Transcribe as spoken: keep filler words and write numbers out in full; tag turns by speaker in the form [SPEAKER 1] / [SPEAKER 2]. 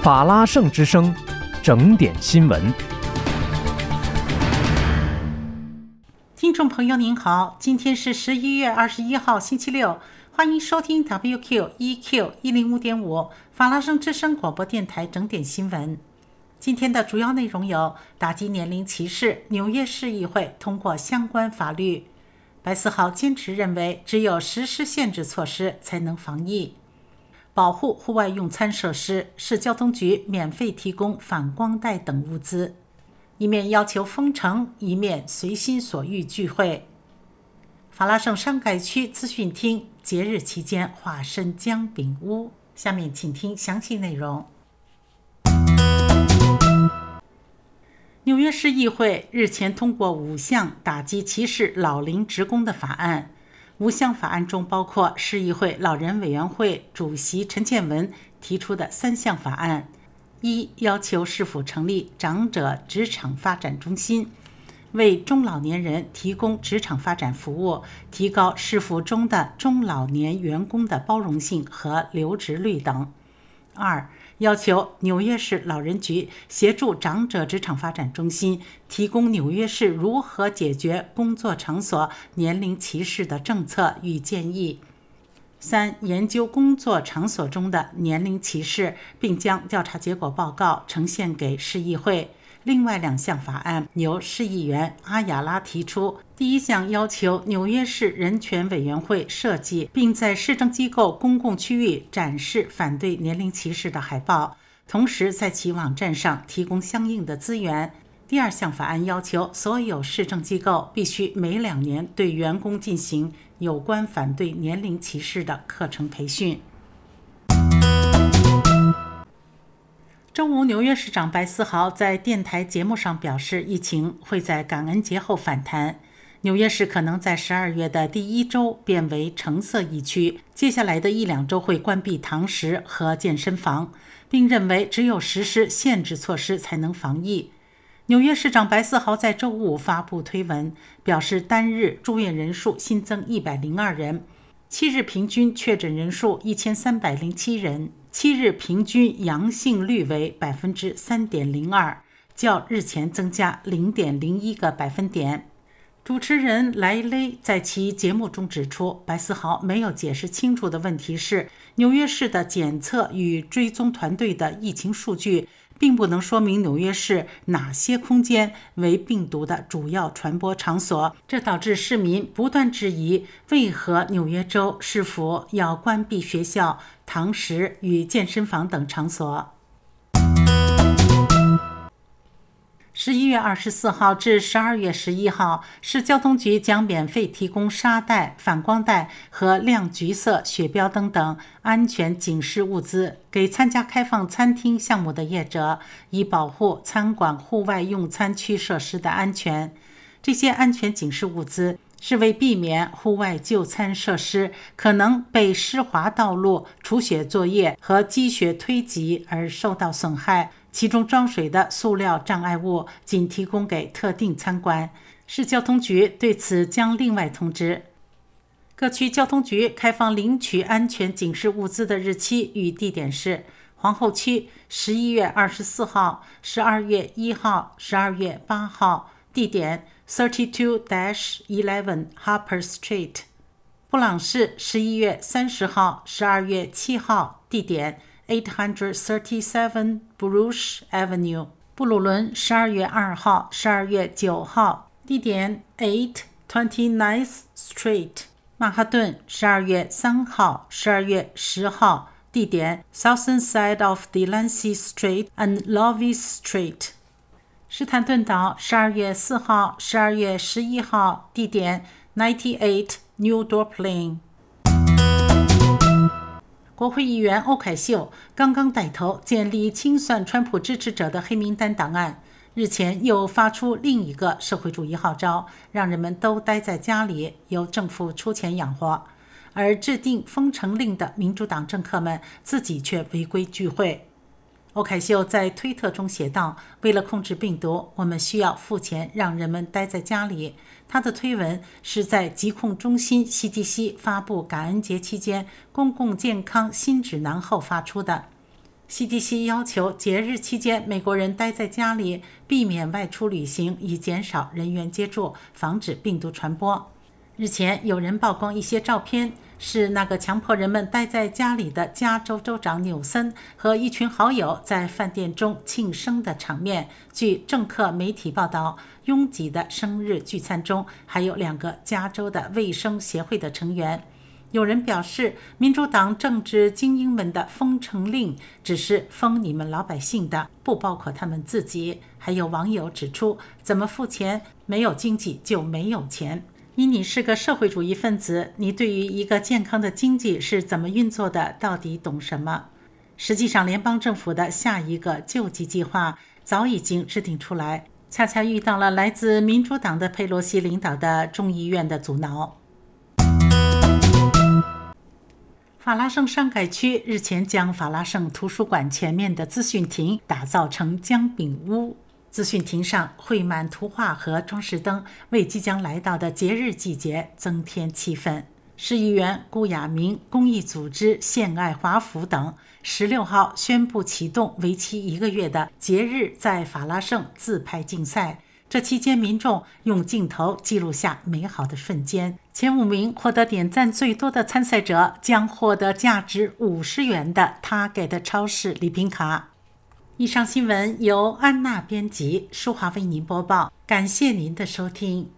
[SPEAKER 1] 法拉盛之声，整点新闻。
[SPEAKER 2] 听众朋友您好，今天是十一月二十一号星期六，欢迎收听 W Q E Q 一零五点五 法拉盛之声广播电台整点新闻。今天的主要内容有：打击年龄歧视，纽约市议会通过相关法律；白思豪坚持认为只有实施限制措施才能防疫；保护户外用餐设施，市交通局免费提供反光带等物资。一面要求封城，一面随心所欲聚会。法拉盛商改区资讯厅节日期间化身姜饼屋。下面请听详细内容。纽约市议会日前通过五项打击歧视老龄职工的法案。五项法案中包括市议会老人委员会主席陈建文提出的三项法案：一、要求市府成立长者职场发展中心，为中老年人提供职场发展服务，提高市府中的中老年员工的包容性和留职率等；二、要求纽约市老人局协助长者职场发展中心提供纽约市如何解决工作场所年龄歧视的政策与建议；三、研究工作场所中的年龄歧视，并将调查结果报告呈现给市议会。另外两项法案由市议员阿雅拉提出。第一项要求纽约市人权委员会设计并在市政机构公共区域展示反对年龄歧视的海报，同时在其网站上提供相应的资源。第二项法案要求所有市政机构必须每两年对员工进行有关反对年龄歧视的课程培训。周五，纽约市长白思豪在电台节目上表示，疫情会在感恩节后反弹。纽约市可能在十二月的第一周变为橙色疫区，接下来的一两周会关闭堂食和健身房，并认为只有实施限制措施才能防疫。纽约市长白思豪在周五发布推文，表示单日住院人数新增一百零二人，七日平均确诊人数一千三百零七人，七日平均阳性率为百分之三点零二，较日前增加零点零一个百分点。主持人莱雷在其节目中指出，白思豪没有解释清楚的问题是，纽约市的检测与追踪团队的疫情数据并不能说明纽约市哪些空间为病毒的主要传播场所，这导致市民不断质疑为何纽约州是否要关闭学校、堂食与健身房等场所。十一月二十四号至十二月十一号，市交通局将免费提供沙袋、反光带和亮橘色雪标灯等安全警示物资给参加开放餐厅项目的业者，以保护餐馆户外用餐区设施的安全。这些安全警示物资是为避免户外就餐设施可能被湿滑道路、除雪作业和积雪推挤而受到损害，其中装水的塑料障碍物仅提供给特定餐馆。市交通局对此将另外通知。各区交通局开放领取安全警示物资的日期与地点是：皇后区十一月二十四号、十二月一号、十二月八号，地点三二一一 Harper Street； 布朗市十一月三十号、十二月七号，地点八三七 Bruce Avenue； 布鲁伦十二月二号、十二月九号，地点八 29th Street； 曼哈顿十二月三号、十二月十号，地点 Southern Side of Delancey Street and Lovis Street； 史坦顿岛十二月四号、十二月十一号，地点九十八 New Dorp Lane。国会议员欧凯秀刚刚带头建立清算川普支持者的黑名单档案，日前又发出另一个社会主义号召，让人们都待在家里，由政府出钱养活。而制定封城令的民主党政客们自己却违规聚会。欧凯秀在推特中写道，为了控制病毒，我们需要付钱让人们待在家里。他的推文是在疾控中心 C D C 发布感恩节期间公共健康新指南后发出的。 C D C 要求节日期间美国人待在家里，避免外出旅行，以减少人员接触，防止病毒传播。日前有人曝光一些照片，是那个强迫人们待在家里的加州州长纽森和一群好友在饭店中庆生的场面。据政客媒体报道，拥挤的生日聚餐中还有两个加州的卫生协会的成员。有人表示，民主党政治精英们的封城令只是封你们老百姓的，不包括他们自己。还有网友指出，怎么付钱？没有经济就没有钱。以你是个社会主义分子，你对于一个健康的经济是怎么运作的，到底懂什么？实际上，联邦政府的下一个救济计划早已经制定出来，恰恰遇到了来自民主党的佩洛西领导的众议院的阻挠。法拉盛商改区日前将法拉盛图书馆前面的资讯亭打造成姜饼屋，资讯亭上绘满图画和装饰灯，为即将来到的节日季节增添气氛。市议员顾亚明、公益组织献爱华府等十六号宣布启动为期一个月的节日在法拉盛自拍竞赛。这期间，民众用镜头记录下美好的瞬间。前五名获得点赞最多的参赛者将获得价值五十元的 Target 超市礼品卡。以上新闻由安娜编辑，舒华为您播报，感谢您的收听。